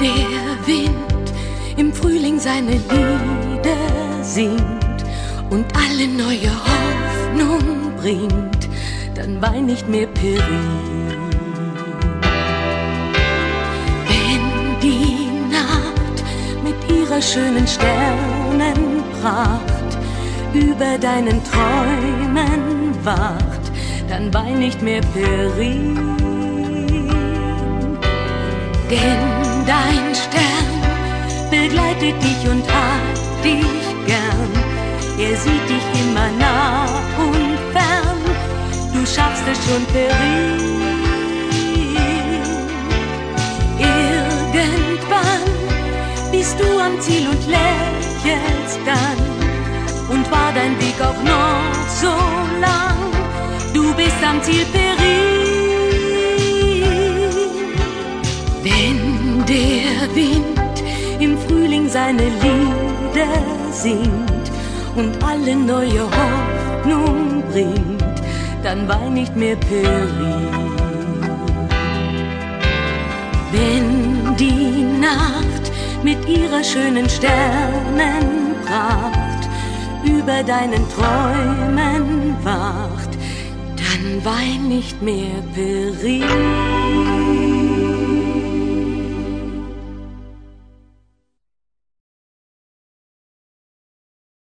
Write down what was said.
der Wind im Frühling seine Lieder singt und alle neue Hoffnung bringt, dann wein nicht mehr, Peri. Wenn die Nacht mit ihrer schönen Sternenpracht über deinen Träumen wacht, dann wein nicht mehr, Peri. Denn dein Stern begleitet dich und hat dich gern. Er sieht dich immer nah und fern. Du schaffst es schon, Peri. Irgendwann bist du am Ziel und lächelst dann. Und war dein Weg auch noch so lang, du bist am Ziel, Peri. Wenn der Wind im Frühling seine Lieder singt und alle neue Hoffnung bringt, dann wein nicht mehr, Peri. Wenn die Nacht mit ihrer schönen Sternenpracht über deinen Träumen wacht, dann wein nicht mehr, Peri.